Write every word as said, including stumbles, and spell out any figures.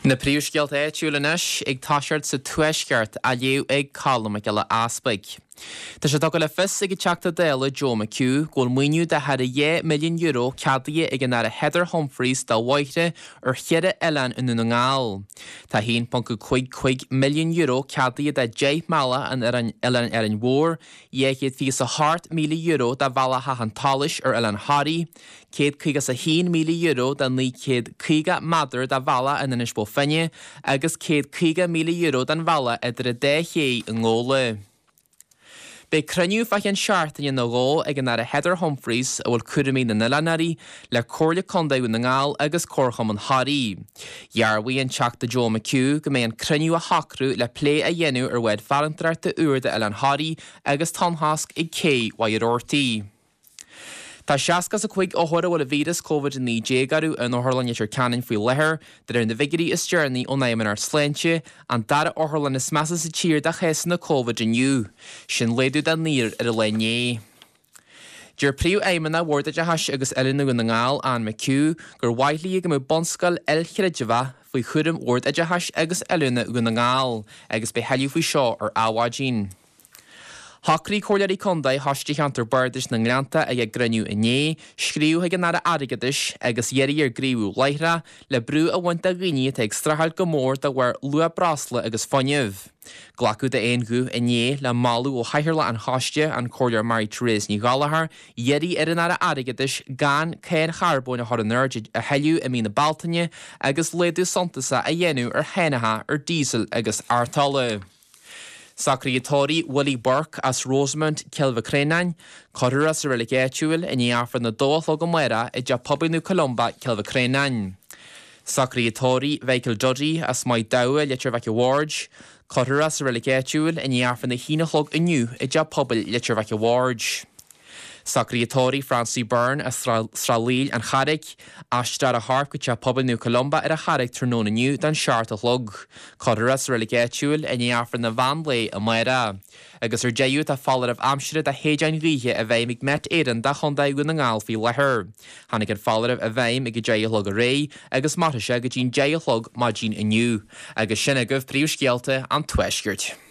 Na príomhscéalt é tiúlanis ag táisiart sa tuaisceart a léú ag callam ag eile aspaig. Tá sé do go le fis ag teachta déile Joe McHugh ggóil muoinú de had one milliún euro cadaí ag an ara Heather Humphreys dá bhaithre ar cheire eile in na ngáil. Tá one point five five milliún euro cadaí de Jay Mala an eile ar an mhór, dhéichiad fi sa hart míle euro de bhela ha an talis ar eile an Harry, céad chuige sa one míle euro den lí céad chuige madar de bhela in inis bó finne, agus céad chuige míle euro den bhela idir a dé ché an ngóla. Be cruniú fa an seaartain na gá ag an ara Heather Humphreys a bhfuil cuirimí na nilanarí le cóirla condaú na ngáil agus córcham an Harry. Jarrhaí an teachta Joe McHugh go mé an cruniú a hacrú le plé a dhéanú ar bhaid farantráirta uair de eile an Harry agus tanhasc ag cé wair ortaí. Tá seascas a chuig óthra bhfuil a víras COVID nineteen garú an óthirlan ar canan faoi lethir, de ar na vigarí is journey ó naimman ar sléinte an dara óthirlan is measa sa tír de chéas na COVID iniu. Sin léadú den nír ar a lené. Dúir príú éimeanna bhórda de has agus eilena go na ngáil an McHugh gur bhaithlí go mú bonscail eilchiridjava faoi chuirim ord a de has agus eilena go na ngáil agus be heiliú faoi seo ar áhádín. Hacrí cóilearí condaí hasistí antar bardis na nglanta ag ag graniú iné, scríú ag an ara arigadis agus dhéirí ar gríú leithra le brú a bhaint a ghaoine ag strathal go mór de bhar lua brasla agus fanniamh. Glacu de éongu iné le malú ó haithirla an haiste an cóilear Mary Therese ní Gallagher, dhéirí ar an ara arigadis gan céir charbóin a thar an nerd a heiliú a mí na Baltaine agus léadú santasa a dhéanú ar hénatha ar dísel agus artala. Sacraítóirí Willie Burke as Rosamond Kilva Crenain, Corura sa relegéitiúil in iarfar na dóth go mera i de poblú Columba Kilva Crenain. Sacraítóirí Vehicle Duddy as mai daua letar veice Ward, Corura sa relegéitiúil in iarfar na hínachlog iniu i de pobl letar veice Ward. Sacraítóirí Francie Byrne as Stralíl an Charrick, Ashtar a harp go te pobl New Columba ar a Charrick turnón iniu dan seart a lug. Corras relegéitiúil in iarfar na vanlé a maira. Agus ar déú a fallar of amsire a héidein ríhe a bheim ag met éan da chundaú go na ngáil fi lethir. Hannig an fallar of a bheim ag dé lug a ré, agus martise go dín dé lug má dín iniu. Agus sinna goh príomhscéalta an tuaisgirt.